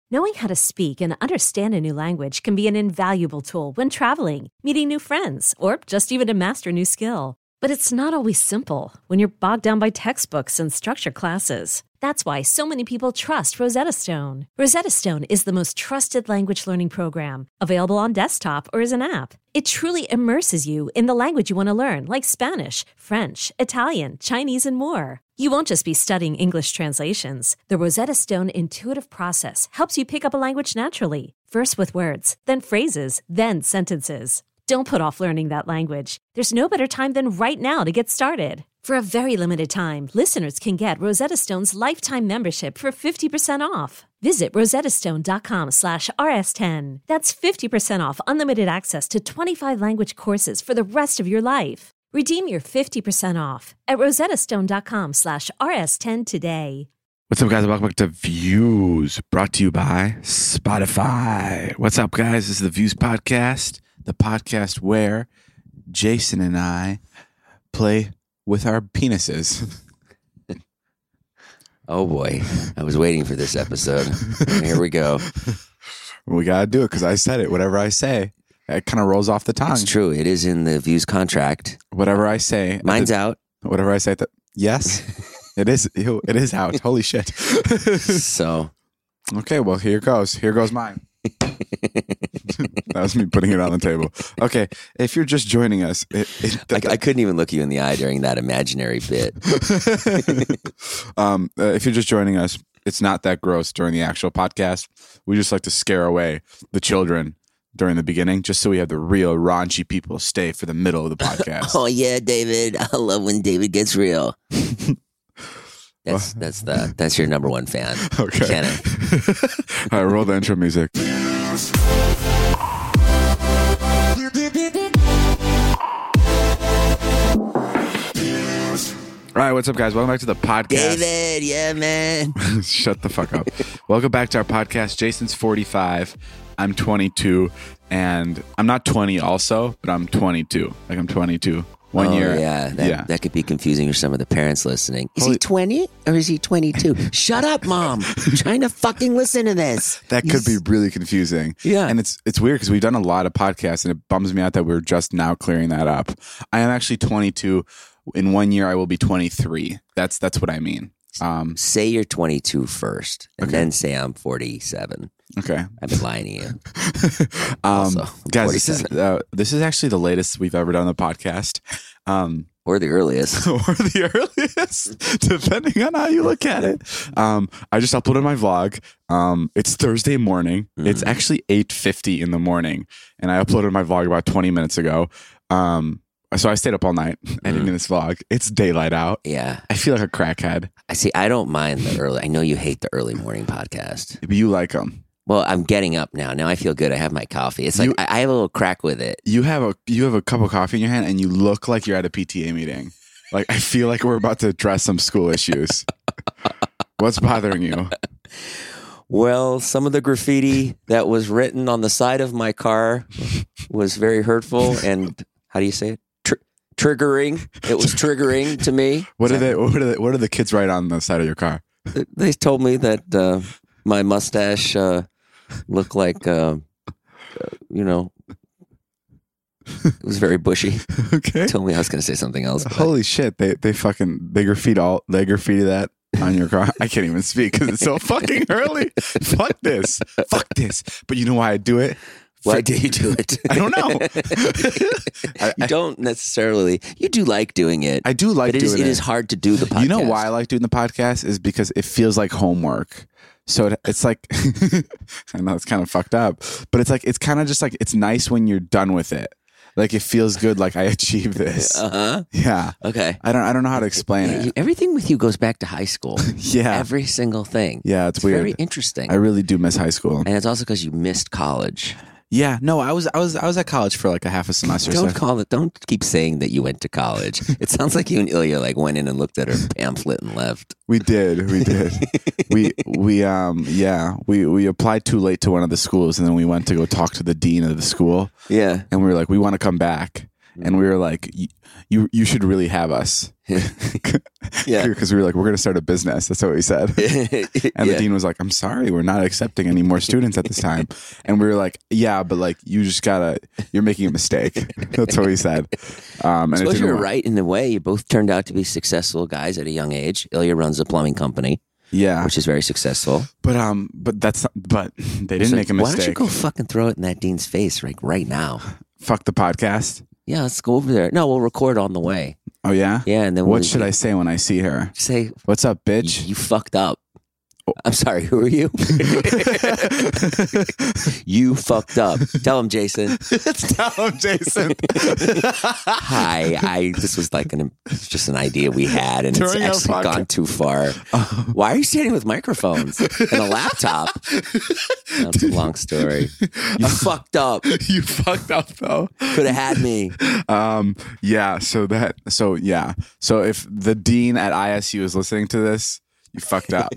Knowing how to speak and understand a new language can be an invaluable tool when traveling, meeting new friends, or just even to master a new skill. But it's not always simple when you're bogged down by textbooks and structured classes. That's why so many people trust Rosetta Stone. Rosetta Stone is the most trusted language learning program, available on desktop or as an app. It truly immerses you in the language you want to learn, like Spanish, French, Italian, Chinese, and more. You won't just be studying English translations. The Rosetta Stone intuitive process helps you pick up a language naturally, first with words, then phrases, then sentences. Don't put off learning that language. There's no better time than right now to get started. For a very limited time, listeners can get Rosetta Stone's lifetime membership for 50% off. Visit rosettastone.com/rs10. That's 50% off unlimited access to 25 language courses for the rest of your life. Redeem your 50% off at rosettastone.com/rs10 today. What's up, guys? Welcome back to Views, brought to you by Spotify. What's up, guys? This is the Views Podcast, the podcast where Jason and I play with our penises. Oh boy, I was waiting for this episode. Here we go. We gotta do it because I said it. Whatever I say, it kind of rolls off the tongue. It's true. It is in the Views contract. Whatever I say, mine's out. Whatever I say, yes, it is. It is out. Holy shit! So, okay. Well, here goes. Here goes mine. That was me putting it on the table. Okay, if you're just joining us, I couldn't even look you in the eye during that imaginary bit. If you're just joining us, it's not that gross during the actual podcast. We just like to scare away the children during the beginning, just so we have the real raunchy people stay for the middle of the podcast. Oh yeah, David! I love when David gets real. That's your number one fan. Okay. Kenneth. All right, roll the intro music. All right, what's up, guys? Welcome back to the podcast. David, yeah, man. Shut the fuck up. Welcome back to our podcast. Jason's 45. I'm 22. And I'm not 20 also, but I'm 22. Like, I'm 22. One year. Yeah, that could be confusing for some of the parents listening. Is he 20 or is he 22? Shut up, Mom. I'm trying to fucking listen to this. That could be really confusing. Yeah. And it's weird because we've done a lot of podcasts and it bums me out that we're just now clearing that up. I am actually 22. In 1 year, I will be 23. That's what I mean. Say you're 22 first and then say I'm 47. Okay. I've been lying to you. Guys, this is actually the latest we've ever done on the podcast. Or the earliest. Or the earliest, depending on how you look at it. I just uploaded my vlog. It's Thursday morning. Mm-hmm. It's actually 8:50 in the morning. And I uploaded my vlog about 20 minutes ago. So I stayed up all night editing this vlog. It's daylight out. Yeah. I feel like a crackhead. I don't mind the early. I know you hate the early morning podcast. But you like them. Well, I'm getting up now. Now I feel good. I have my coffee. It's like I have a little crack with it. You have a cup of coffee in your hand and you look like you're at a PTA meeting. Like, I feel like we're about to address some school issues. What's bothering you? Well, some of the graffiti that was written on the side of my car was very hurtful and, how do you say it? Triggering. It was triggering to me. What do the kids write on the side of your car? They told me that my mustache looked like, it was very bushy. Okay. Told me I was going to say something else. Holy shit! They graffiti that on your car. I can't even speak because it's so fucking early. Fuck this. But you know why I do it? Why do you do it? I don't know. You don't necessarily. You do like doing it. I do like doing it. It is hard to do the podcast. You know why I like doing the podcast is because it feels like homework. So it's like, I know it's kind of fucked up, but it's kind of just like, it's nice when you're done with it. Like, it feels good. Like, I achieved this. Yeah. Okay. I don't know how to explain it. Everything with you goes back to high school. Yeah. Every single thing. Yeah. It's weird. Very interesting. I really do miss high school. And it's also because you missed college. Yeah, no, I was at college for like a half a semester. Don't keep saying that you went to college. It sounds like you and Ilya like went in and looked at her pamphlet and left. We did. we applied too late to one of the schools, and then we went to go talk to the dean of the school. Yeah, and we were like, we want to come back. and we were like, you should really have us. Yeah. Because we were like, we're going to start a business. That's what we said. And the dean was like, I'm sorry, we're not accepting any more students at this time. And we were like, yeah, but like, you're making a mistake. That's what we said. And I it suppose didn't you were work. right in a way. You both turned out to be successful guys at a young age. Ilya runs a plumbing company, Yeah. which is very successful. But they didn't make a Why don't you mistake. go fucking throw it in that dean's face right now? Fuck the podcast. Yeah, let's go over there. No, we'll record on the way. Oh, yeah? Yeah, and then What should I say when I see her? say? What's up, bitch? You fucked up. I'm sorry. Who are you? You fucked up. Tell him, Jason. Tell him, Jason. Hi. This was like just an idea we had, and During our it's actually podcast. gone too far. Why are you standing with microphones and a laptop? That's a long story. You fucked up. You fucked up, though. Could have had me. Yeah. So if the dean at ISU is listening to this, you fucked up.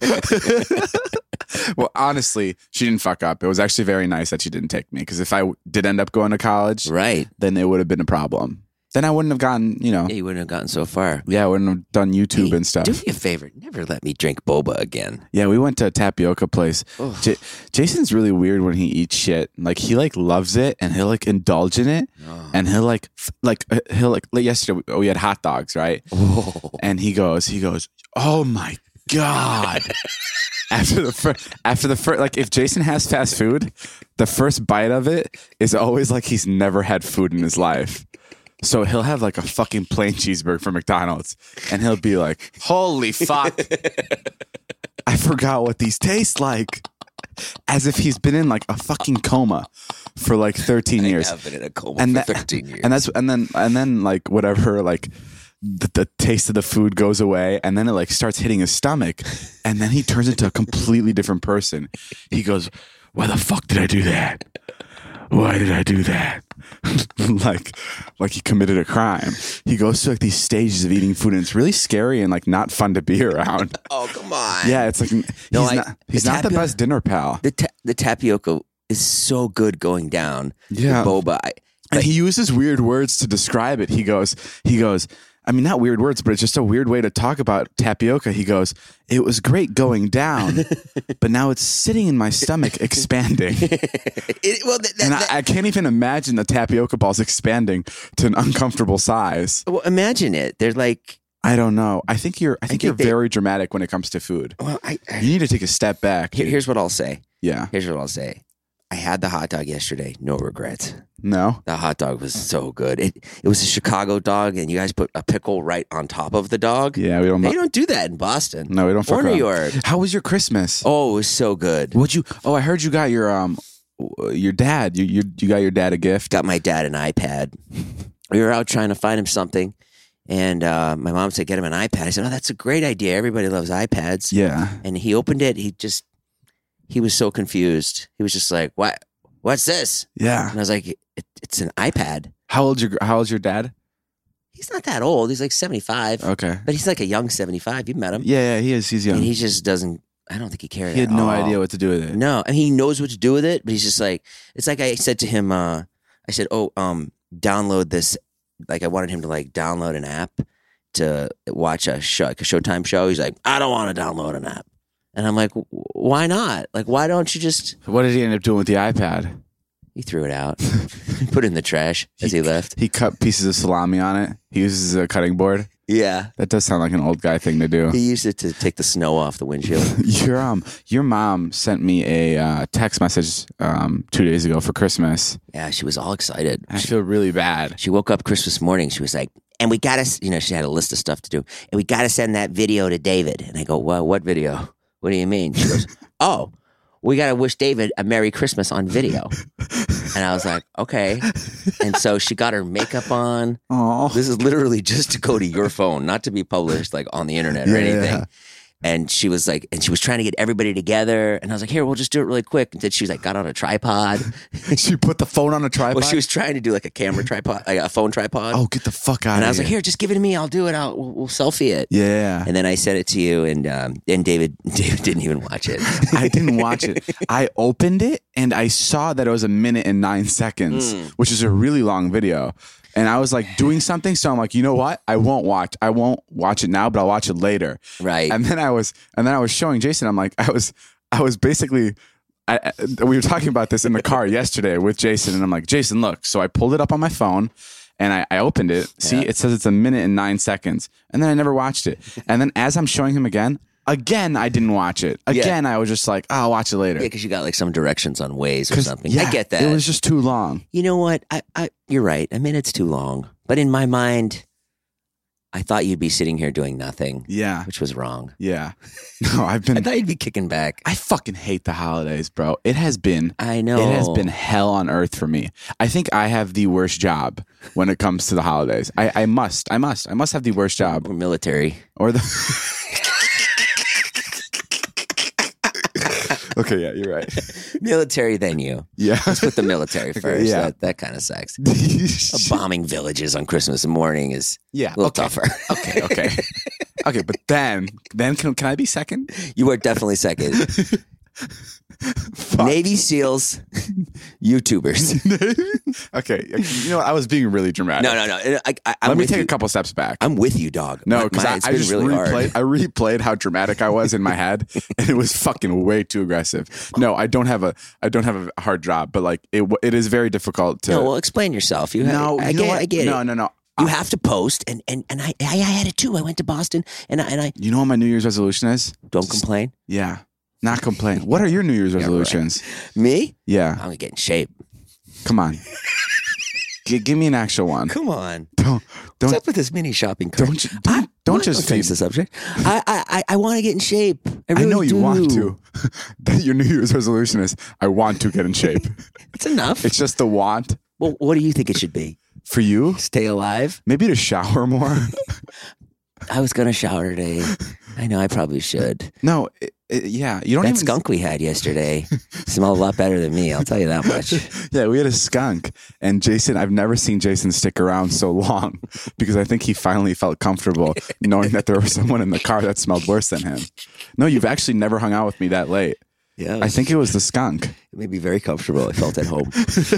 Well, honestly, she didn't fuck up. It was actually very nice that she didn't take me, because if I did end up going to college, Right. then it would have been a problem. Then I wouldn't have gotten, Yeah, you wouldn't have gotten so far. I wouldn't have done YouTube Hey, and stuff. Do me a favor. Never let me drink boba again. Yeah, we went to a tapioca place. Jason's really weird when he eats shit. Like, he like loves it, and he'll like indulge in it, and he'll yesterday we had hot dogs, right? And he goes, oh my God. After the first, like, if Jason has fast food, the first bite of it is always like he's never had food in his life. So he'll have like a fucking plain cheeseburger from McDonald's, and he'll be like, holy fuck, I forgot what these taste like. As if he's been in like a fucking coma for like 13 years. I have been in a coma for 13 years. And then like whatever, like the taste of the food goes away, and then it like starts hitting his stomach, and then he turns into a completely different person. He goes, why the fuck did I do that? Why did I do that? like he committed a crime. He goes through like these stages of eating food, and it's really scary and like not fun to be around. Oh, come on. Yeah, it's like he's not the best dinner pal. The tapioca is so good going down. Yeah. The boba. And he uses weird words to describe it. He goes, I mean, not weird words, but it's just a weird way to talk about tapioca. He goes, it was great going down, but now it's sitting in my stomach expanding. I can't even imagine the tapioca balls expanding to an uncomfortable size. Well, imagine it. They're like, I don't know. I think you're they- very dramatic when it comes to food. well, You need to take a step back. here's what I'll say. Yeah. Here's what I'll say. I had the hot dog yesterday. No regrets. No? The hot dog was so good. It was a Chicago dog, and you guys put a pickle right on top of the dog. Yeah, we don't They don't do that in Boston. No, we don't fuck Or New around. York. How was your Christmas? Oh, it was so good. I heard you got your dad. You got your dad a gift. Got my dad an iPad. We were out trying to find him something, and my mom said, get him an iPad. I said, oh, that's a great idea. Everybody loves iPads. Yeah. And he opened it. He was so confused. He was just like, what? What's this? Yeah. And I was like, it's an iPad. How old's your dad? He's not that old. He's like 75. Okay. But he's like a young 75. You met him. Yeah, he is. He's young. And he just doesn't, I don't think he cared He had at no all. idea what to do with it. No, and he knows what to do with it, but he's just like, it's like I said to him, I said, download this. Like, I wanted him to like download an app to watch a show, like a Showtime show. He's like, I don't want to download an app. And I'm like, why not? Like, why don't you just... What did he end up doing with the iPad? He threw it out. Put it in the trash as he left. He cut pieces of salami on it. He uses a cutting board. Yeah. That does sound like an old guy thing to do. He used it to take the snow off the windshield. Your mom sent me a text message 2 days ago for Christmas. Yeah, she was all excited. I feel really bad. She woke up Christmas morning. She was like, and we got to, she had a list of stuff to do. And we got to send that video to David. And I go, well, what video? What do you mean? She goes, oh, we got to wish David a Merry Christmas on video. And I was like, okay. And so she got her makeup on. Oh, This is literally just to go to your phone, not to be published like on the internet or anything. Yeah. And she was like, and she was trying to get everybody together. And I was like, here, we'll just do it really quick. And then she was like, got on a tripod. she put the phone on a tripod. Well, she was trying to do like a camera tripod, like a phone tripod. Oh, get the fuck out! And I of was like, here, just give it to me. I'll do it. We'll selfie it. Yeah. And then I sent it to you, and David didn't even watch it. I didn't watch it. I opened it and I saw that it was 1 minute and 9 seconds, which is a really long video. and I was like doing something. So I'm like, you know what? I won't watch it now, but I'll watch it later. Right. And then I was showing Jason. I'm like, I was basically. We were talking about this in the car yesterday with Jason, and I'm like, Jason, look. So I pulled it up on my phone, and I opened it. See, it says it's 1 minute and 9 seconds, and then I never watched it. And then as I'm showing him again, I didn't watch it. Again, I was just like, oh, I'll watch it later. Yeah, because you got like some directions on Waze or something. I get that. It was just too long. You know what? You're right. 1 minute's too long. But in my mind, I thought you'd be sitting here doing nothing. Yeah. Which was wrong. Yeah. No, I thought you'd be kicking back. I fucking hate the holidays, bro. It has been. I know. It has been hell on earth for me. I think I have the worst job when it comes to the holidays. I must have the worst job. Or military. Or the. Okay, yeah, you're right. Military, then you. Yeah. Let's put the military first. Yeah. That kind of sucks. Bombing villages on Christmas morning is a little tougher. Okay. Okay, but then can I be second? You are definitely second. Navy SEALs, YouTubers. Okay, you know what? I was being really dramatic. No. Let me take a couple steps back. I'm with you, dog. No, because I just really hard. I replayed how dramatic I was in my head, and it was fucking way too aggressive. No, I don't have a hard job, but like it is very difficult to. No, well, explain yourself. I get it. No. You have to post, and I had it too. I went to Boston, and I. You know what my New Year's resolution is? Don't complain. Yeah, not complain. What are your New Year's resolutions? Right. Me? Yeah, I'm gonna get in shape. Come on. Give me an actual one. Come on. Don't. What's up with this mini shopping cart? Don't just change the subject. I want to get in shape. I know you want to. Your New Year's resolution is I want to get in shape. It's enough. It's just the want. Well, what do you think it should be? For you? Stay alive? Maybe to shower more. I was going to shower today. I know I probably should. No, yeah. You don't that even... skunk we had yesterday smelled a lot better than me. I'll tell you that much. Yeah, we had a skunk. And Jason, I've never seen Jason stick around so long because I think he finally felt comfortable knowing that there was someone in the car that smelled worse than him. No, you've actually never hung out with me that late. Yeah. I think it was the skunk. It made me very comfortable. I felt at home.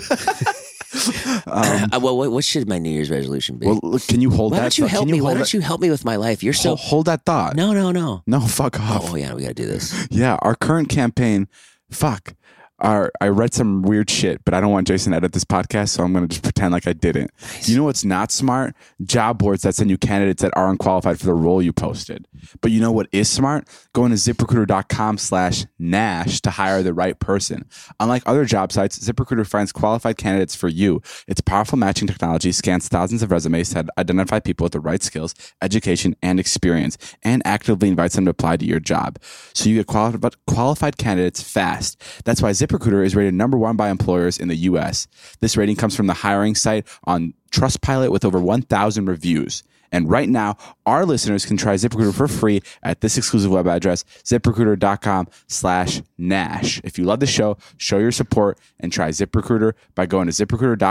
Well, what should my New Year's resolution be? Well, look, can you hold that? Why don't you help me? Why don't you help me with my life? You're so hold that thought. No. No, fuck off. Oh yeah, we got to do this. Yeah, our current campaign. Fuck. I read some weird shit, but I don't want Jason to edit this podcast, so I'm going to just pretend like I didn't. Nice. You know what's not smart? Job boards that send you candidates that aren't qualified for the role you posted. But you know what is smart? Going to ZipRecruiter.com/Nash to hire the right person. Unlike other job sites, ZipRecruiter finds qualified candidates for you. Its powerful matching technology scans thousands of resumes to identify people with the right skills, education, and experience, and actively invites them to apply to your job. So you get qualified candidates fast. That's why ZipRecruiter is rated #1 by employers in the U.S. This rating comes from the hiring site on Trustpilot with over 1,000 reviews. And right now, our listeners can try ZipRecruiter for free at this exclusive web address, ZipRecruiter.com/Nash. If you love the show, show your support and try ZipRecruiter by going to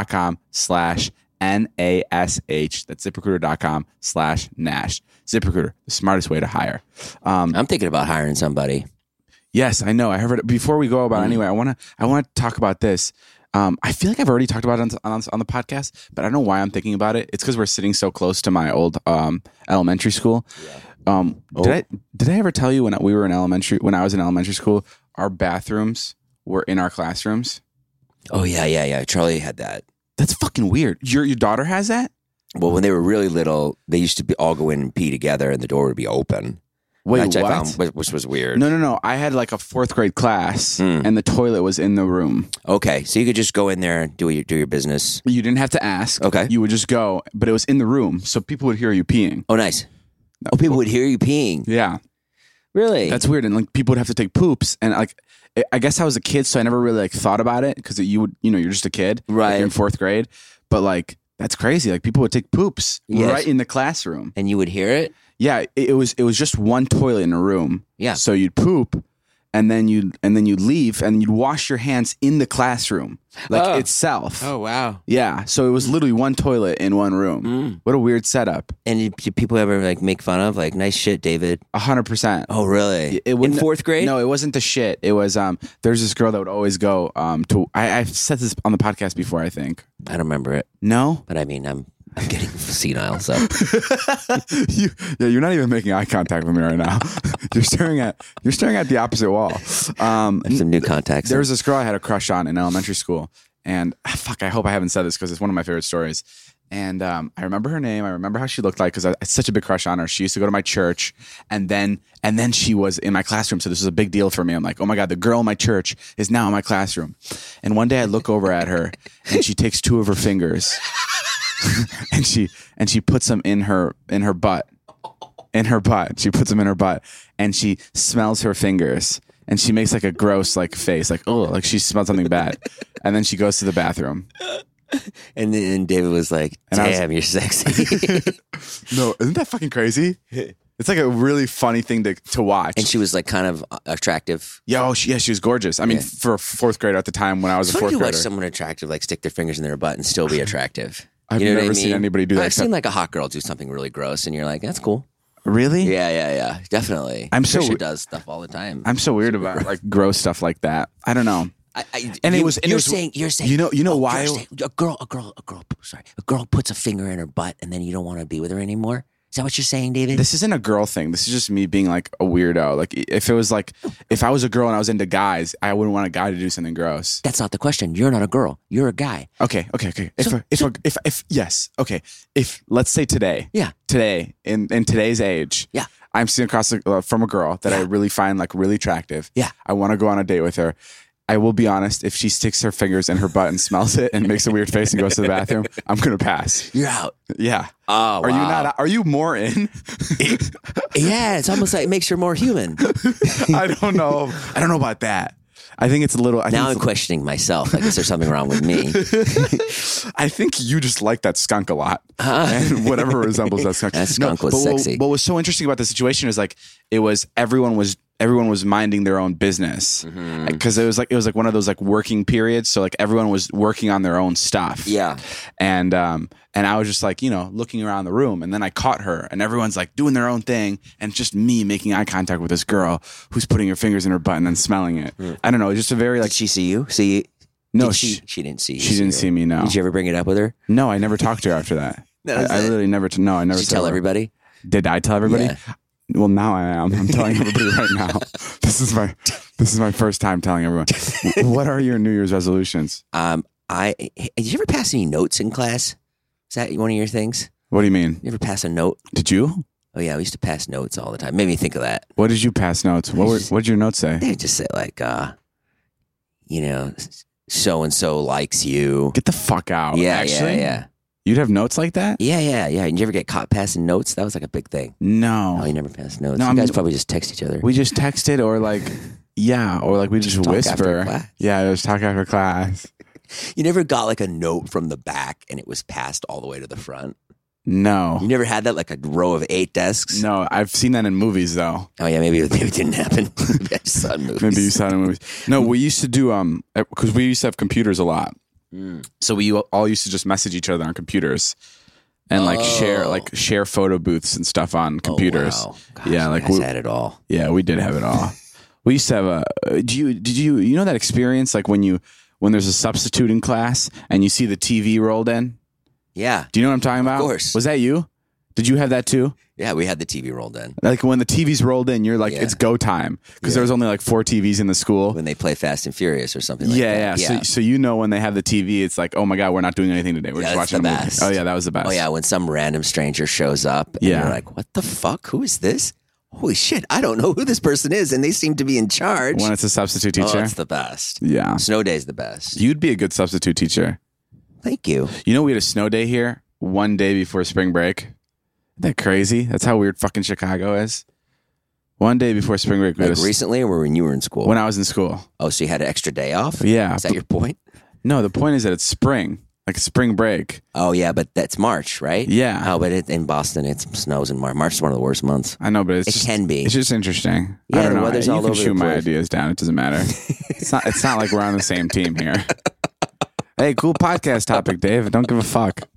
ZipRecruiter.com/NASH. That's ZipRecruiter.com/Nash. ZipRecruiter, the smartest way to hire. I'm thinking about hiring somebody. Yes, I know. I heard it. Before we go about it anyway, I want to talk about this. I feel like I've already talked about it on the podcast, but I don't know why I'm thinking about it. It's because we're sitting so close to my old elementary school. Yeah. Did I ever tell you when I was in elementary school, our bathrooms were in our classrooms? Oh yeah. Charlie had that. That's fucking weird. Your daughter has that? Well, when they were really little, they used to all go in and pee together, and the door would be open. Wait, what? I found, which was weird. No. I had like a 4th grade class, and the toilet was in the room. Okay, so you could just go in there and do your business. You didn't have to ask. Okay, you would just go, but it was in the room, so people would hear you peeing. Oh, nice. Oh, people would hear you peeing. Yeah, really. That's weird, and like people would have to take poops, and like I guess I was a kid, so I never really like thought about it because you're just a kid, right? Like, you're in 4th grade, but like that's crazy. Like people would take poops right in the classroom, and you would hear it. Yeah, it was just one toilet in a room. Yeah. So you'd poop, and then you'd leave, and you'd wash your hands in the classroom, itself. Oh wow. Yeah. So it was literally one toilet in one room. What a weird setup. And did people ever like make fun of like nice shit, David? 100%. Oh really? In 4th grade? No, it wasn't the shit. It was there's this girl that would always go to. I've said this on the podcast before. I think I don't remember it. No, but I mean I'm getting senile. So you're not even making eye contact with me right now. You're staring at the opposite wall. There's some new contacts. There was this girl I had a crush on in elementary school, and fuck, I hope I haven't said this because it's one of my favorite stories. And I remember her name. I remember how she looked like because I had such a big crush on her. She used to go to my church, and then she was in my classroom. So this was a big deal for me. I'm like, oh my God, the girl in my church is now in my classroom. And one day I look over at her, and she takes two of her fingers, and she puts them in her butt. In her butt, she puts them in her butt, and she smells her fingers, and she makes like a gross like face, like oh, like she smelled something bad, and then she goes to the bathroom. And then David was like, damn, you're sexy. No, isn't that fucking crazy? It's like a really funny thing to watch. And she was like kind of attractive. Yeah, she was gorgeous. I mean, for a fourth grader at the time when I was a fourth grader. Watch someone attractive like stick their fingers in their butt and still be attractive. I've never seen anybody do that. I've seen like a hot girl do something really gross and you're like, that's cool. Really? Yeah. Definitely. Trisha does stuff all the time. I'm so weird about like gross stuff like that. I don't know. You're saying you know why a girl puts a finger in her butt and then you don't want to be with her anymore? Is that what you're saying, David? This isn't a girl thing. This is just me being like a weirdo. Like if I was a girl and I was into guys, I wouldn't want a guy to do something gross. That's not the question. You're not a girl. You're a guy. Okay. If let's say today, in today's age, I'm sitting across from a girl that I really find like really attractive. Yeah, I want to go on a date with her. I will be honest, if she sticks her fingers in her butt and smells it and makes a weird face and goes to the bathroom, I'm going to pass. You're out. Yeah. Oh, Are you not? Are you more in? Yeah, it's almost like it makes her more human. I don't know about that. I think it's a little... Now I'm questioning myself. Like, is there something wrong with me? I think you just like that skunk a lot. And whatever resembles that skunk. That skunk was sexy. What was so interesting about the situation is like, it was everyone was minding their own business because it was like one of those like working periods. So like everyone was working on their own stuff. Yeah. And I was just like, looking around the room, and then I caught her and everyone's like doing their own thing. And it's just me making eye contact with this girl who's putting her fingers in her butt and then smelling it. I don't know. It's just a very like, did she see you? No, she didn't see you. She didn't see me. No. Did you ever bring it up with her? No, I never talked to her after that. I literally never. No, I never. Did you tell everybody? Did I tell everybody? Yeah. Well, now I am. I'm telling everybody right now. This is my first time telling everyone. What are your New Year's resolutions? Did you ever pass any notes in class? Is that one of your things? What do you mean? You ever pass a note? Did you? Oh yeah, we used to pass notes all the time. Made me think of that. What did you pass notes? What did your notes say? They would just say like, so and so likes you. Get the fuck out. Yeah. You'd have notes like that? Yeah. Did you ever get caught passing notes? That was like a big thing. No. Oh, you never passed notes. No, you guys probably just text each other. We just texted or like, or like we just whisper. Yeah, just talk after class. You never got like a note from the back and it was passed all the way to the front? No. You never had that, like a row of 8 desks? No, I've seen that in movies though. Oh yeah, maybe it didn't happen. Maybe I just saw it in movies. Maybe you saw it in movies. No, we used to do because we used to have computers a lot. So we all used to just message each other on computers and share photo booths and stuff on computers. Oh, wow. Gosh, yeah, like we had it all. Yeah, we did have it all. We used to have did you know that experience like when there's a substitute in class and you see the TV rolled in? Yeah. Do you know what I'm talking about? Of course. Was that you? Did you have that too? Yeah, we had the TV rolled in. Like when the TV's rolled in, you're like, it's go time. Because there was only like 4 TVs in the school. When they play Fast and Furious or something like that. Yeah. So when they have the TV, it's like, oh my God, we're not doing anything today. We're just watching a movie. Oh yeah, that was the best. Oh yeah, when some random stranger shows up and you're like, what the fuck? Who is this? Holy shit, I don't know who this person is, and they seem to be in charge. When it's a substitute teacher? Oh, it's the best. Yeah. Snow day's the best. You'd be a good substitute teacher. Thank you. You know, we had a snow day here one day before spring break. Isn't that crazy? That's how weird fucking Chicago is. One day before spring break. Like recently or when you were in school? When I was in school. Oh, so you had an extra day off? Yeah. Is that your point? No, the point is that it's spring. Like spring break. Oh, yeah, but that's March, right? Yeah. Oh, but in Boston, it snows in March. March is one of the worst months. I know, but it can be. It's just interesting. Yeah, I don't know. weather's all over the place. You can shoot my ideas down. It doesn't matter. It's not like we're on the same team here. Hey, cool podcast topic, Dave. Don't give a fuck.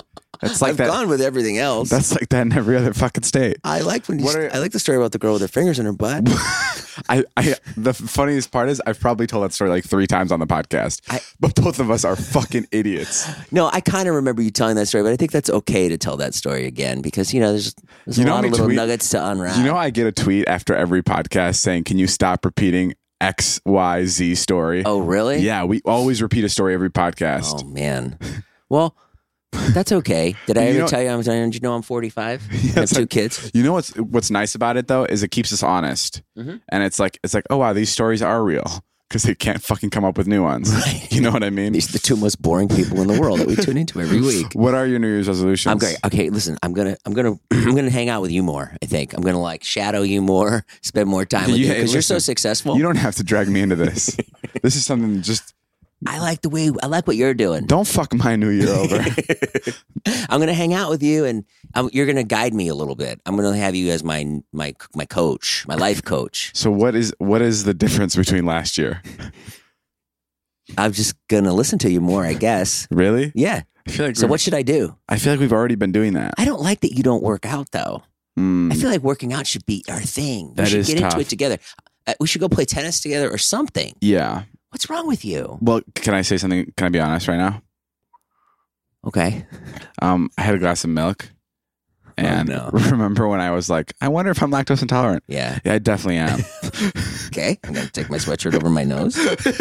That's like I've that. gone with everything else. That's like that in every other fucking state. I like when What are- I like the story about the girl with her fingers in her butt. The funniest part is I've probably told that story like 3 times on the podcast, but both of us are fucking idiots. No, I kind of remember you telling that story, but I think that's okay to tell that story again because there's You a know lot how of many little tweet- nuggets to unwrap. You know, I get a tweet after every podcast saying, "Can you stop repeating XYZ story?" Oh, really? Yeah, we always repeat a story every podcast. Oh man. Well, that's okay. Did I You ever know- tell you? Did you know I'm 45? I have Yes, 2 kids. You know what's nice about it though is it keeps us honest, Mm-hmm. and it's like oh wow, these stories are real because they can't fucking come up with new ones. You know what I mean? These are the 2 most boring people in the world that we tune into every week. What are your New Year's resolutions? I'm great. Okay, listen. I'm gonna hang out with you more. I think I'm gonna like shadow you more, spend more time with you because you're so listen, successful. You don't have to drag me into this. This is something just I like what you're doing. don't fuck my New Year over. I'm gonna hang out with you, and you're gonna guide me a little bit. I'm gonna have you as my coach, my life coach. So what is the difference between last year? I'm just gonna listen to you more, I guess. Really? Yeah. I feel like So what should I do? I feel like we've already been doing that. I don't like that you don't work out though. I feel like working out should be our thing. That we should is get into tough. it together. We should go play tennis together or something. Yeah. What's wrong with you? Well, can I say something? Can I be honest right now? Okay. I had a glass of milk, and no. remember when I was like, I wonder if I'm lactose intolerant. Yeah. Yeah, I definitely am. Okay. I'm gonna take my sweatshirt over my nose.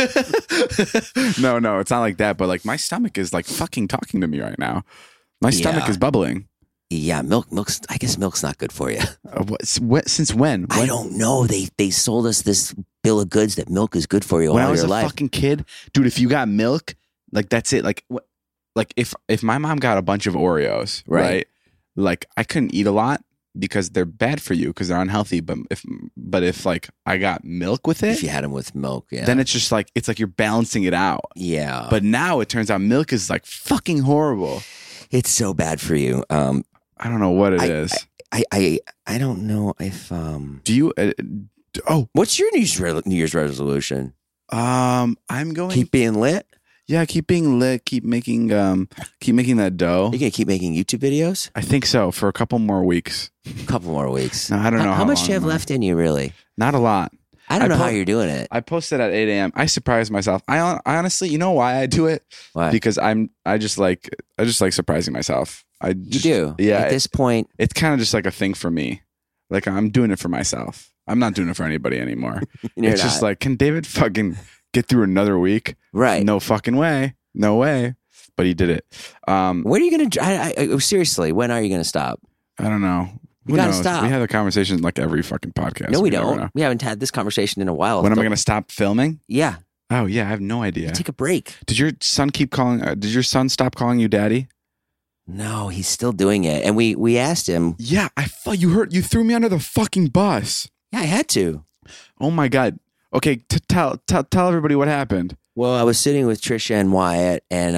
No, it's not like that. But like my stomach is like fucking talking to me right now. My stomach Yeah. is bubbling. Yeah, milk's. I guess milk's not good for you. Since when? I don't know. They sold us this bill of goods that milk is good for you When all I was your a life. fucking kid, dude, if you got milk, like that's it. Like what? Like if my mom got a bunch of Oreos, right? Like I couldn't eat a lot because they're bad for you because they're unhealthy. But if like I got milk with If it, you had them with milk, yeah. then it's just like you're balancing it out. Yeah. But now it turns out milk is like fucking horrible. it's so bad for you. I don't know what it is. I don't know if Do you? what's your New Year's resolution? I'm going. Keep being lit? Yeah, keep being lit. Keep making that dough. You're gonna keep making YouTube videos? I think so for a couple more weeks. A couple more weeks. No, I don't know How much long do you have more. left in you, really? Not a lot. I don't I know how po- you're doing it. I posted at 8 a.m. I surprised myself. I honestly, you know why I do it? Why? Because I just like surprising myself. You do. Yeah. At this point, It's kind of just like a thing for me. Like I'm doing it for myself. I'm not doing it for anybody anymore. you're It's just not. like, can David fucking get through another week? Right. No fucking way. No way. But he did it. When are you gonna? Seriously, when are you gonna stop? I don't know. You Who gotta knows? stop. We have a conversation like every fucking podcast. No, we never don't. know. We haven't had this conversation in a while. When am I going to stop filming? Yeah. Oh yeah, I have no idea. Take a break. Did your son did your son stop calling you daddy? No, he's still doing it. And we asked him. Yeah, you threw me under the fucking bus. Yeah, I had to. Oh my god. Okay, tell everybody what happened. Well, I was sitting with Trisha and Wyatt, and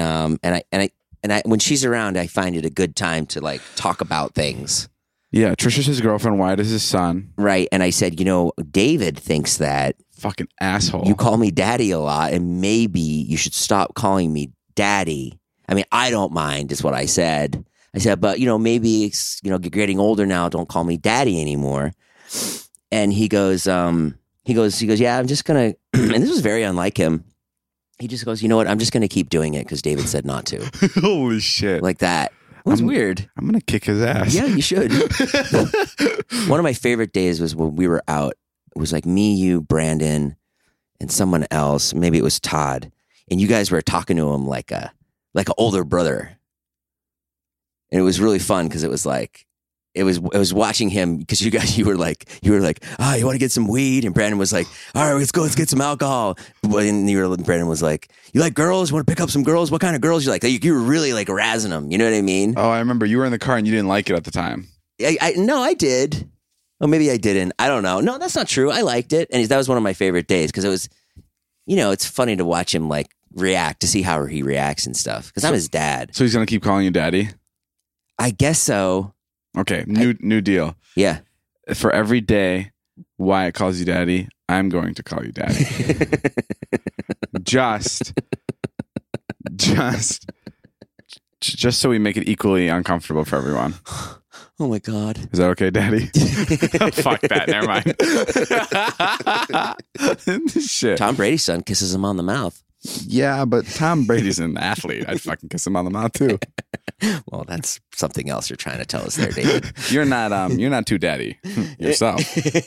I when she's around, I find it a good time to like talk about things. Yeah, Trisha's his girlfriend, Wyatt is his son. Right. And I said, David thinks that Fucking asshole. you call me daddy a lot, and maybe you should stop calling me daddy. I mean, I don't mind, is what I said. I said, but maybe it's, you're getting older now. Don't call me daddy anymore. And he goes, yeah, I'm just gonna. And this was very unlike him. He just goes, you know what? I'm just gonna keep doing it because David said not to. Holy shit. Like that. It was weird. I'm going to kick his ass. Yeah, you should. One of my favorite days was when we were out. It was like me, you, Brandon, and someone else. Maybe it was Todd. And you guys were talking to him like an older brother. And it was really fun because it was like, it was watching him because you were like, you want to get some weed? And Brandon was like, all right, let's get some alcohol. And Brandon was like, you like girls? You want to pick up some girls? What kind of girls you like? You were really like razzing them. You know what I mean? Oh, I remember you were in the car and you didn't like it at the time. No, I did. Oh, maybe I didn't. I don't know. No, that's not true. I liked it. And that was one of my favorite days because it was, it's funny to watch him like react, to see how he reacts and stuff. Because I'm his dad. So he's going to keep calling you daddy? I guess so. Okay, new deal. Yeah. For every day Wyatt calls you daddy, I'm going to call you daddy. just just so we make it equally uncomfortable for everyone. Oh my God. Is that okay, Daddy? Fuck that. Never mind. Shit. Tom Brady's son kisses him on the mouth. Yeah, but Tom Brady's an athlete. I'd fucking kiss him on the mouth too. Well, that's something else you're trying to tell us there, David. You're not too daddy yourself.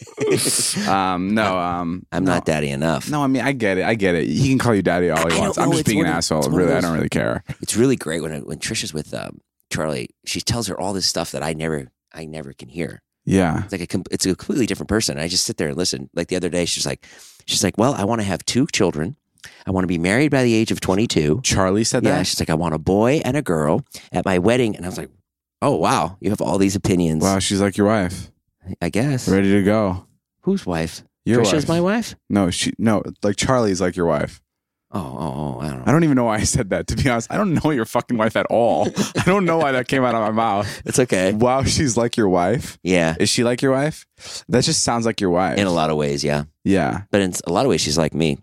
I'm not daddy enough. No, I mean I get it. He can call you daddy all he wants. I'm just being an asshole. Really, I don't really care. It's really great when Trisha's with Charlie. She tells her all this stuff that I never can hear. Yeah, it's a completely different person. I just sit there and listen. Like the other day, she's like, well, I want to have 2 children. I want to be married by the age of 22. Charlie said that? Yeah, she's like, I want a boy and a girl at my wedding. And I was like, oh, wow, you have all these opinions. Wow, she's like your wife. I guess. Ready to go. Whose wife? Your Trisha's wife. my wife? No, like Charlie's like your wife. Oh, I don't know. I don't even know why I said that, to be honest. I don't know your fucking wife at all. I don't know why that came out of my mouth. It's okay. Wow, she's like your wife? Yeah. Is she like your wife? That just sounds like your wife. In a lot of ways, yeah. Yeah. But in a lot of ways, she's like me.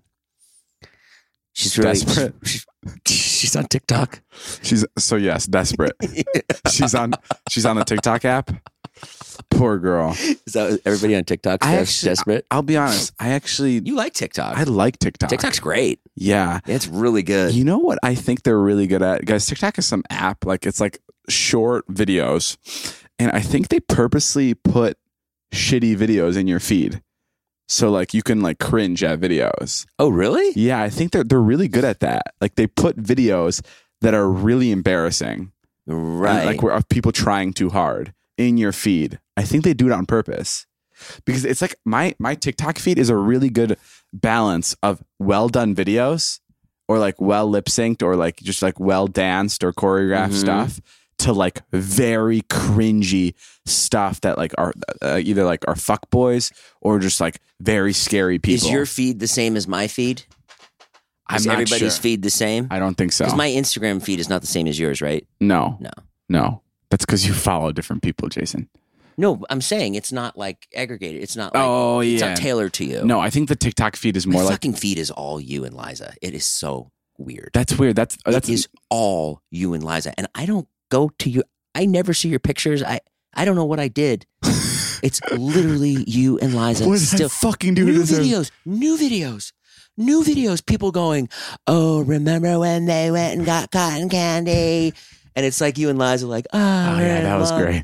She's really desperate. She's on TikTok. Yes, desperate. She's on the TikTok app. Poor girl. Is that everybody on TikTok? Desperate. I'll be honest. You like TikTok? I like TikTok. TikTok's great. Yeah, it's really good. You know what I think they're really good at, guys? TikTok is some app. Like it's like short videos, and I think they purposely put shitty videos in your feed. So like you can like cringe at videos. Oh, really? Yeah, I think they're really good at that. Like they put videos that are really embarrassing. Right. Like of people trying too hard in your feed. I think they do it on purpose. Because it's like my TikTok feed is a really good balance of well done videos or like well lip synced or like just like well danced or choreographed stuff to like very cringy stuff that like are either like are fuck boys or just like very scary people. Is your feed the same as my feed? Is everybody's feed the same? I don't think so. Because my Instagram feed is not the same as yours, right? No. That's because you follow different people, Jason. No, I'm saying it's not like aggregated. It's not like, it's not tailored to you. No, I think the TikTok feed is more my like fucking feed is all you and Liza. It is so weird. That's weird. It is all you and Liza. And I don't go to you. I never see your pictures. I don't know what I did. It's literally you and Liza. What did I fucking do to this? New videos. People going, oh, remember when they went and got cotton candy? And it's like you and Liza like, yeah, that was great.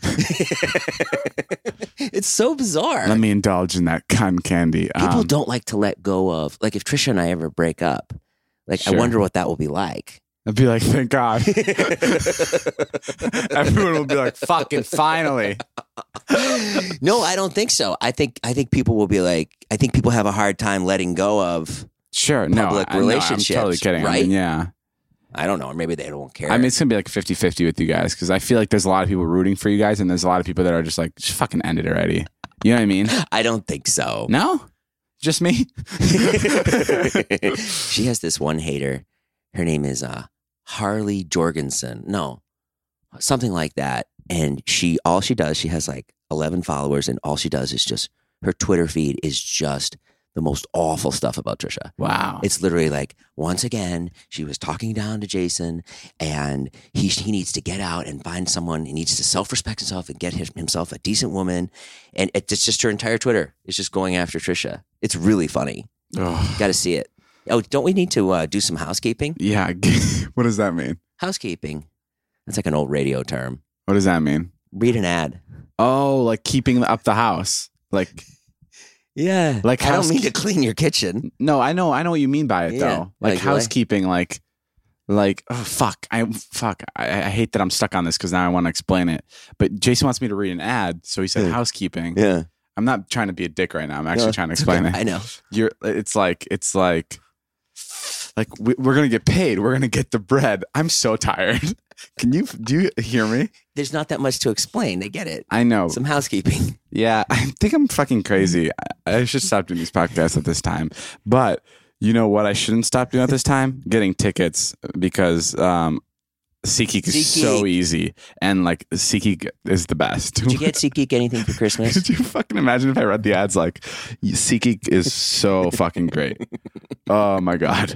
It's so bizarre. Let me indulge in that cotton candy. People don't like to let go of, like if Trisha and I ever break up, like Sure. I wonder what that will be like. I'd be like, thank God. Everyone will be like, fucking finally. No, I don't think so. I think people will be like, I think people have a hard time letting go of public relationships. I'm totally kidding. Right? I mean, yeah. I don't know. Or maybe they don't care. I mean, it's going to be like 50-50 with you guys because I feel like there's a lot of people rooting for you guys and there's a lot of people that are just like, just fucking end it already. You know what I mean? I don't think so. No? Just me? She has this one hater. Her name is Harley Jorgensen. No, something like that. And all she does, she has like 11 followers and all she does is just, her Twitter feed is just the most awful stuff about Trisha. Wow. It's literally like, once again, she was talking down to Jason and he needs to get out and find someone. He needs to self-respect himself and get himself a decent woman. And it's just her entire Twitter is just going after Trisha. It's really funny. Oh. Got to see it. Oh, don't we need to do some housekeeping? Yeah. What does that mean? Housekeeping. That's like an old radio term. What does that mean? Read an ad. Oh, like keeping up the house. Like... Yeah. Like I don't mean to clean your kitchen. No, I know what you mean by it though. Like housekeeping, like oh fuck. I hate that I'm stuck on this because now I want to explain it. But Jason wants me to read an ad, so he said housekeeping. Yeah. I'm not trying to be a dick right now. I'm actually trying to explain it. I know. It's like we're gonna get paid. We're gonna get the bread. I'm so tired. Do you hear me? There's not that much to explain. They get it. I know. Some housekeeping. Yeah, I think I'm fucking crazy. I should stop doing these podcasts at this time. But you know what I shouldn't stop doing at this time? Getting tickets because SeatGeek is so easy. And like SeatGeek is the best. Did you get SeatGeek anything for Christmas? Could you fucking imagine if I read the ads like SeatGeek is so fucking great. Oh my God.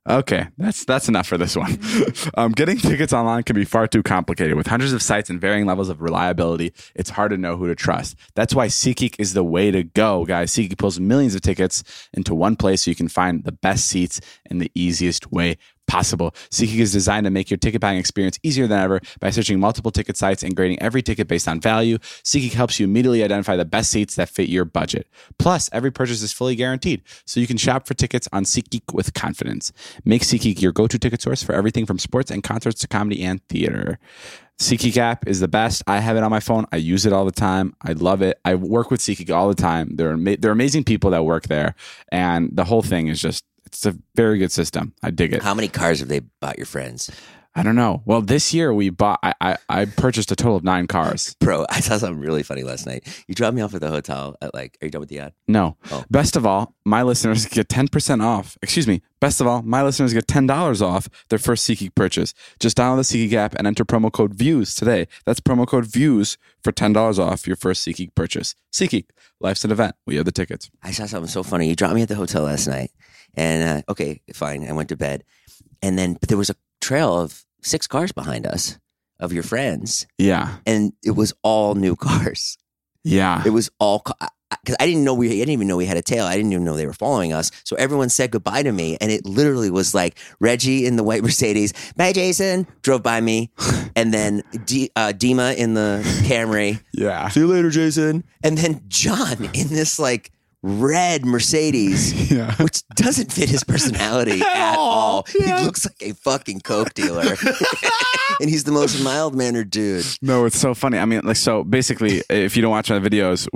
Okay, that's enough for this one. Getting tickets online can be far too complicated. With hundreds of sites and varying levels of reliability, it's hard to know who to trust. That's why SeatGeek is the way to go, guys. SeatGeek pulls millions of tickets into one place so you can find the best seats in the easiest way possible. SeatGeek is designed to make your ticket buying experience easier than ever by searching multiple ticket sites and grading every ticket based on value. SeatGeek helps you immediately identify the best seats that fit your budget. Plus, every purchase is fully guaranteed, so you can shop for tickets on SeatGeek with confidence. Make SeatGeek your go-to ticket source for everything from sports and concerts to comedy and theater. SeatGeek app is the best. I have it on my phone. I use it all the time. I love it. I work with SeatGeek all the time. They're amazing people that work there, and the whole thing is just, it's a very good system. I dig it. How many cars have they bought your friends? I don't know. Well, this year we bought, I purchased a total of 9 cars. Bro, I saw something really funny last night. You dropped me off at the hotel at are you done with the ad? No. Oh. Best of all, my listeners get 10% off. Excuse me. Best of all, my listeners get $10 off their first SeatGeek purchase. Just download the SeatGeek app and enter promo code VIEWS today. That's promo code VIEWS for $10 off your first SeatGeek purchase. SeatGeek, life's an event. We have the tickets. I saw something so funny. You dropped me at the hotel last night. And, okay, fine. I went to bed. And then, but there was a trail of 6 cars behind us of your friends. Yeah. And it was all new cars. Yeah. It was all, because I didn't even know we had a tail. I didn't even know they were following us. So everyone said goodbye to me. And it literally was like Reggie in the white Mercedes. Bye, Jason. Drove by me. And then Dima in the Camry. Yeah. See you later, Jason. And then John in this red Mercedes, which doesn't fit his personality at all. Yeah. He looks like a fucking coke dealer. And he's the most mild-mannered dude. No, it's so funny. I mean, so basically, if you don't watch my videos,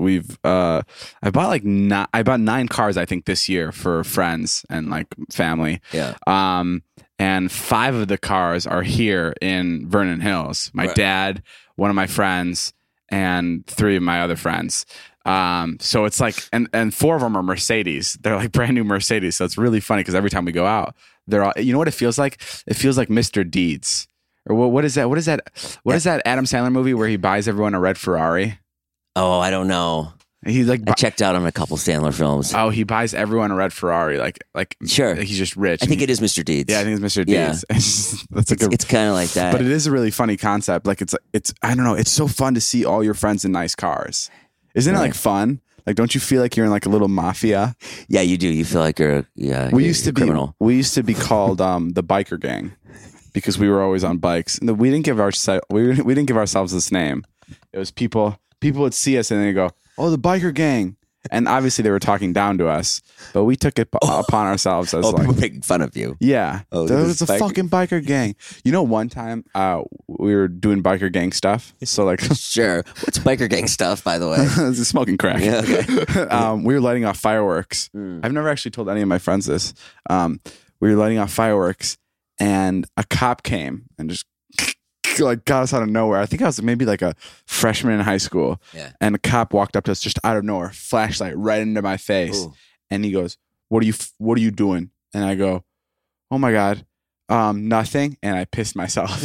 I bought 9 cars, I think, this year for friends and family. Yeah. And 5 of the cars are here in Vernon Hills. My dad, one of my friends, and 3 of my other friends. So it's and 4 of them are Mercedes. They're brand new Mercedes. So it's really funny because every time we go out, they're all, you know what it feels like? It feels like Mr. Deeds. Or what is that? What is that Adam Sandler movie where he buys everyone a red Ferrari? Oh, I don't know. He I checked out on a couple Sandler films. Oh, he buys everyone a red Ferrari. Sure. He's just rich. I think it is Mr. Deeds. Yeah, I think it's Mr. Deeds. Yeah. It's kind of like that. But it is a really funny concept. It's I don't know. It's so fun to see all your friends in nice cars. Isn't it fun? Don't you feel like you're in a little mafia? Yeah, you do. You feel like you're we used to be criminal. We used to be called the biker gang because we were always on bikes. And we didn't give ourselves this name. It was people would see us and they go, "Oh, the biker gang." And obviously they were talking down to us, but we took it upon ourselves as people making fun of you. Yeah. Oh, it's a fucking biker gang. You know, one time we were doing biker gang stuff. So Sure. What's biker gang stuff, by the way? It's smoking crack. Yeah, okay. We were lighting off fireworks. I've never actually told any of my friends this. We were lighting off fireworks and a cop came and just got us out of nowhere. I think I was maybe a freshman in high school. Yeah. And a cop walked up to us just out of nowhere, flashlight right into my face. Ooh. And he goes, What are you doing? And I go, "Oh my God, nothing." And I pissed myself.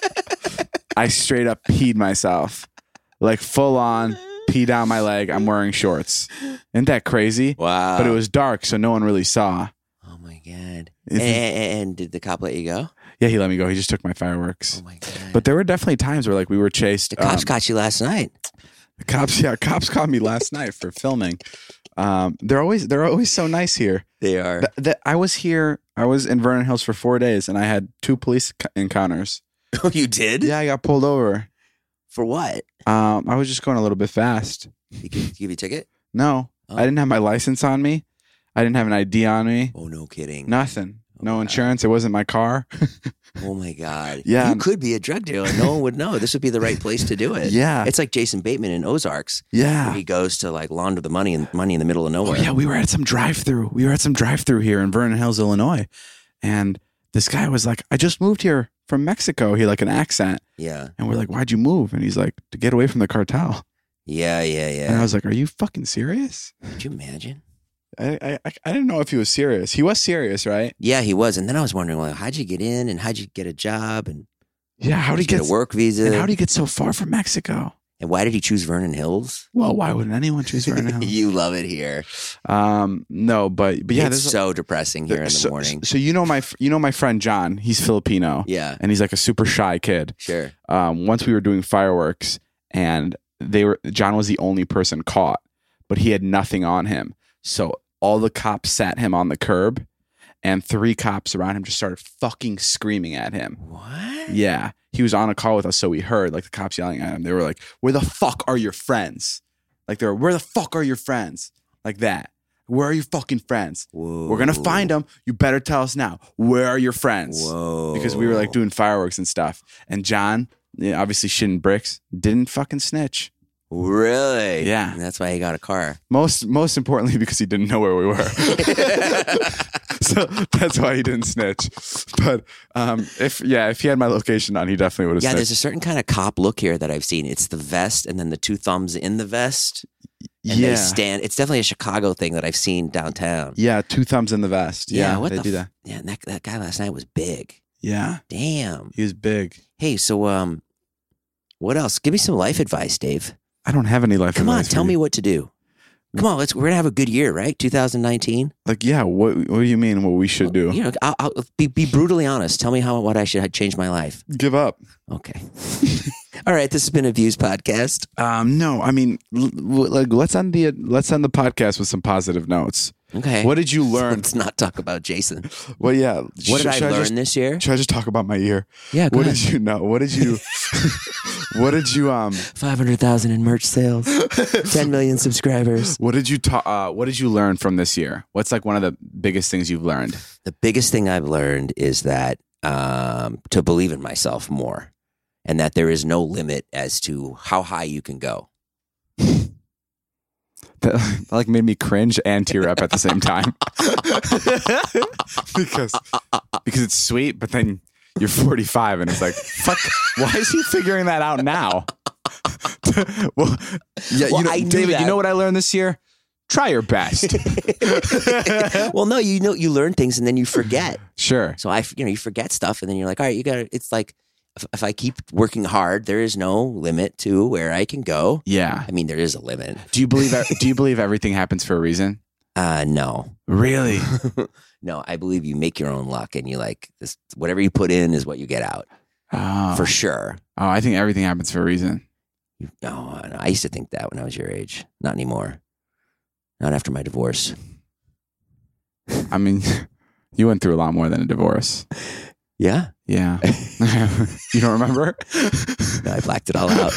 I straight up peed myself. Full on pee down my leg. I'm wearing shorts. Isn't that crazy? Wow. But it was dark, so no one really saw. Oh my God. And did the cop let you go? Yeah, he let me go. He just took my fireworks. Oh my God. But there were definitely times where we were chased. The cops caught you last night. The cops caught me last night for filming. They're always so nice here. They are. I was in Vernon Hills for 4 days and I had 2 police encounters. Oh, you did? Yeah, I got pulled over. For what? I was just going a little bit fast. He give you a ticket? No, I didn't have my license on me. I didn't have an ID on me. Oh, no kidding. Nothing. No insurance. It wasn't my car. Oh my God. Yeah. You could be a drug dealer. No one would know. This would be the right place to do it. Yeah. It's like Jason Bateman in Ozarks. Yeah. Where he goes to launder the money in the middle of nowhere. Oh, yeah. We were at some drive-through. here in Vernon Hills, Illinois. And this guy was like, "I just moved here from Mexico." He an accent. Yeah. And we're like, "Why'd you move?" And he's like, "To get away from the cartel." Yeah. And I was like, "Are you fucking serious?" Could you imagine? I didn't know if he was serious. He was serious, right? Yeah, he was. And then I was wondering, how'd you get in and how'd you get a job? And yeah, how'd he get a work visa? And how'd he get so far from Mexico? And why did he choose Vernon Hills? Well, why wouldn't anyone choose Vernon Hills? You love it here. No, but yeah, it's so depressing here in the morning. So you know my friend John. He's Filipino. Yeah, and he's like a super shy kid. Sure. Once we were doing fireworks, and John was the only person caught, but he had nothing on him. So all the cops sat him on the curb, and 3 cops around him just started fucking screaming at him. What? Yeah. He was on a call with us, so we heard like the cops yelling at him. They were like, "Where the fuck are your friends?" Like they were, "Where the fuck are your friends?" Like that. "Where are your fucking friends?" Whoa. "We're gonna find them. You better tell us now. Where are your friends?" Whoa. Because we were like doing fireworks and stuff. And John, obviously shitting bricks, didn't fucking snitch. Really? Yeah. And that's why he got a car. Most importantly, because he didn't know where we were. So that's why he didn't snitch. But if he had my location on, he definitely would have snitched. There's a certain kind of cop look here that I've seen. It's the vest and then the 2 thumbs in the vest. And they stand. It's definitely a Chicago thing that I've seen downtown. Yeah, 2 thumbs in the vest. Yeah, what they do that. Yeah, and that guy last night was big. Yeah. Damn. He was big. Hey, so what else? Give me some life advice, Dave. I don't have any life advice. Come on, tell me what to do. Come on, we're gonna have a good year, right? 2019. Like, yeah. What do you mean? What we should do? You know, I'll be brutally honest. Tell me what I should change my life. Give up. Okay. All right. This has been a Views podcast. No, I mean, let's end the podcast with some positive notes. Okay. What did you learn? Let's not talk about Jason. Well, yeah. What did I learn this year? Should I just talk about my year? Yeah. What did you know? What did you? What did you? 500,000 in merch sales. 10 million subscribers. What did you What did you learn from this year? What's like one of the biggest things you've learned? The biggest thing I've learned is that to believe in myself more, and that there is no limit as to how high you can go. That like made me cringe and tear up at the same time. because it's sweet, but then you're 45 and it's like, fuck, why is he figuring that out now? Well, David, you know what I learned this year? Try your best. Well, no, you learn things and then you forget. Sure. So you forget stuff and then you're like, all right, it's like, if I keep working hard, there is no limit to where I can go. Yeah. I mean, there is a limit. Do you believe everything happens for a reason? No. Really? No, I believe you make your own luck and you like this, whatever you put in is what you get out. Oh. For sure. Oh, I think everything happens for a reason. No, I used to think that when I was your age. Not anymore. Not after my divorce. I mean, you went through a lot more than a divorce. Yeah. Yeah. You don't remember? No, I blacked it all out.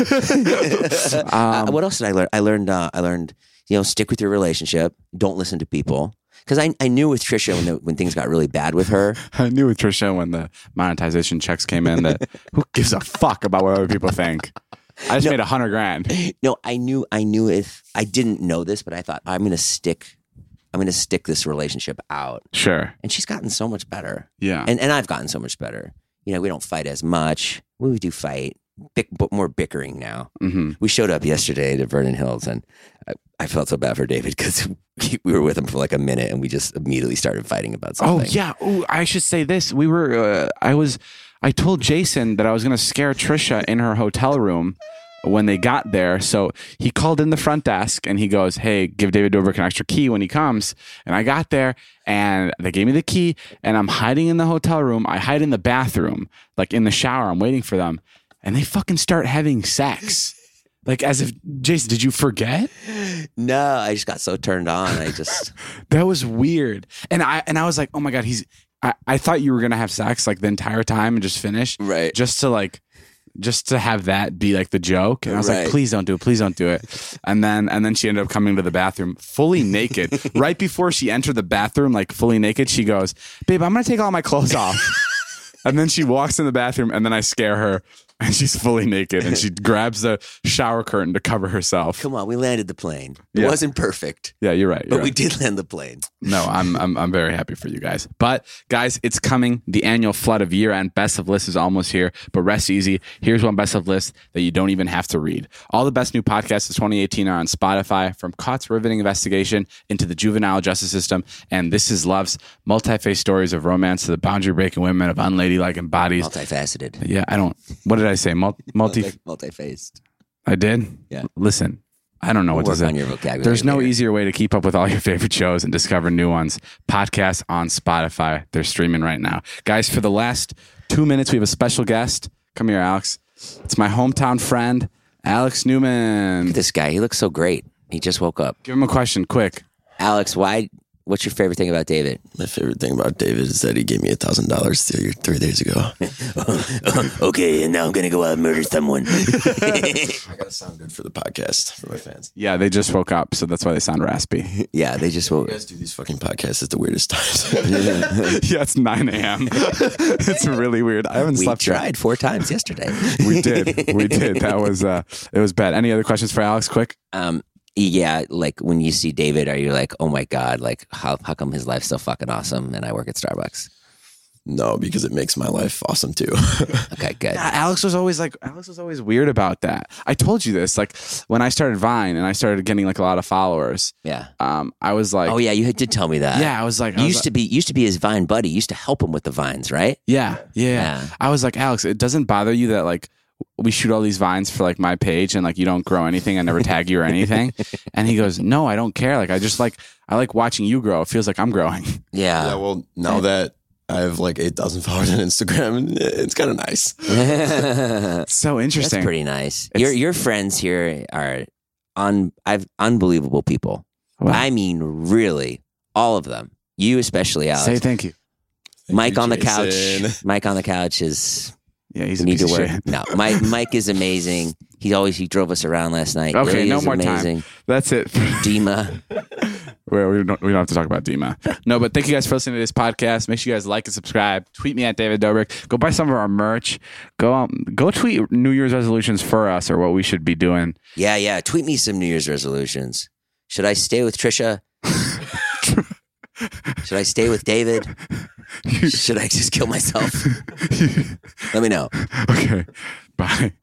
What else did I learn? I learned, stick with your relationship. Don't listen to people. Because I knew with Trisha when things got really bad with her. I knew with Trisha when the monetization checks came in that who gives a fuck about what other people think? I just made $100,000. No, I knew if I didn't know this, but I thought I'm going to stick this relationship out. Sure. And she's gotten so much better. Yeah. And I've gotten so much better. We don't fight as much. We do fight, but more bickering now. Mm-hmm. We showed up yesterday to Vernon Hills, and I felt so bad for David because we were with him for like a minute, and we just immediately started fighting about something. Oh yeah. Oh, I should say this. We were. I told Jason that I was going to scare Trisha in her hotel room when they got there. So he called in the front desk and he goes, "Hey, give David Dobrik an extra key when he comes." And I got there and they gave me the key and I'm hiding in the hotel room. I hide in the bathroom, like in the shower. I'm waiting for them and they fucking start having sex. Like as if, Jason, did you forget? No, I just got so turned on. That was weird. And I was like, oh my God, I thought you were going to have sex like the entire time and just finish. Right. Just to have that be like the joke. And I was like, please don't do it. Please don't do it. And then she ended up coming to the bathroom fully naked. Right before she entered the bathroom, like fully naked, she goes, "Babe, I'm going to take all my clothes off." And then she walks in the bathroom and then I scare her and she's fully naked and she grabs the shower curtain to cover herself. Come on, we landed the plane. It wasn't perfect. Yeah, you're right. But we did land the plane. No, I'm very happy for you guys. But guys, it's coming. The annual flood of year-end best of lists is almost here. But rest easy. Here's one best of list that you don't even have to read. All the best new podcasts of 2018 are on Spotify, from Kaut's riveting investigation into the juvenile justice system and This Is Love's multi-faced stories of romance to the boundary-breaking women of unladylike bodies. Multifaceted. Yeah, what did I say? Multi-faced. Multi-faced. I did? Yeah. Listen, I don't know what to Work say. on your vocabulary. There's no later. easier way to keep up with all your favorite shows and discover new ones. Podcasts on Spotify. They're streaming right now. Guys, for the last 2 minutes, we have a special guest. Come here, Alex. It's my hometown friend, Alex Newman. This guy, he looks so great. He just woke up. Give him a question, quick. Alex, what's your favorite thing about David? My favorite thing about David is that he gave me $1,000 3 days ago. Okay, and now I'm going to go out and murder someone. I gotta sound good for the podcast for my fans. Yeah, they just woke up, so that's why they sound raspy. Yeah, they just woke You guys do these fucking podcasts at the weirdest times. Yeah, it's 9 a.m. It's really weird. I haven't We slept yet. tried 4 times yesterday. We did. That was it was bad. Any other questions for Alex? Quick. Yeah, like when you see David, are you like, oh my God, like how come his life's so fucking awesome and I work at Starbucks? No, because it makes my life awesome too. Okay, good. Yeah, Alex was always weird about that. I told you this, like when I started Vine and I started getting like a lot of followers. Yeah. I was like, Oh yeah, you did tell me that. yeah, I was like, You used to be his Vine buddy. You used to help him with the Vines, right? yeah. I was like, Alex, it doesn't bother you that like we shoot all these Vines for like my page and like you don't grow anything. I never tag you or anything. And he goes, no, I don't care. Like I like watching you grow. It feels like I'm growing. Yeah, Yeah. well, now that I have like 8,000 followers on Instagram, it's kind of nice. It's so interesting. That's pretty nice. It's- Your friends here are unbelievable people. Wow. I mean, really, all of them. You especially, Alex. Say thank you. Mike you, on the Jason. couch. Mike on the couch is Yeah, he's a need piece to of work. shit. No, Mike is amazing. He drove us around last night. Okay, Ilya no is more amazing. time. That's it. Dima. We don't have to talk about Dima. No, but thank you guys for listening to this podcast. Make sure you guys like and subscribe. Tweet me at David Dobrik. Go buy some of our merch. Go tweet New Year's resolutions for us or what we should be doing. Yeah. Tweet me some New Year's resolutions. Should I stay with Trisha? Should I stay with David? Should I just kill myself? Let me know. Okay. Bye.